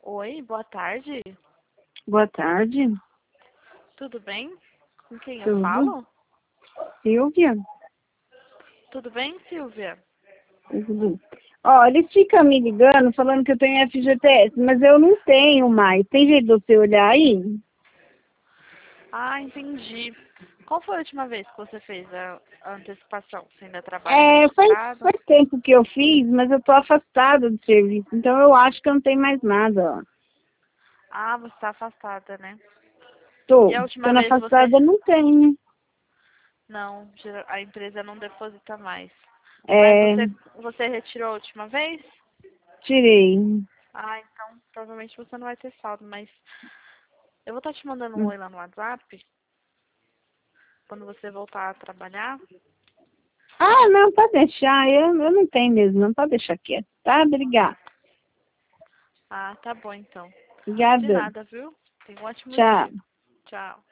Oi, boa tarde. Boa tarde. Tudo bem? Com quem eu Tudo? falo? Silvia? Tudo bem, Silvia? Tudo. Ó, eles ficam me ligando falando que eu tenho FGTS, mas eu não tenho mais. Tem jeito de você olhar aí? Ah, entendi. Qual foi a última vez que você fez a antecipação? Você ainda trabalha registrado? Faz tempo que eu fiz, mas eu tô afastada do serviço. Então eu acho que eu não tenho mais nada, ó. Ah, você está afastada, né? Tô. E a última Ficando vez você... afastada, não tenho. Não, a empresa não deposita mais. Mas É, você retirou a última vez? tirei. Ah, então provavelmente você não vai ter saldo, mas eu vou estar te mandando um oi lá no WhatsApp quando você voltar a trabalhar. Ah, não, pode deixar. Eu não tenho mesmo, não pode deixar quieto. Tá? Obrigada. Ah, tá bom então. De Obrigada. nada, viu? Tenha um ótimo Tchau. dia. Tchau.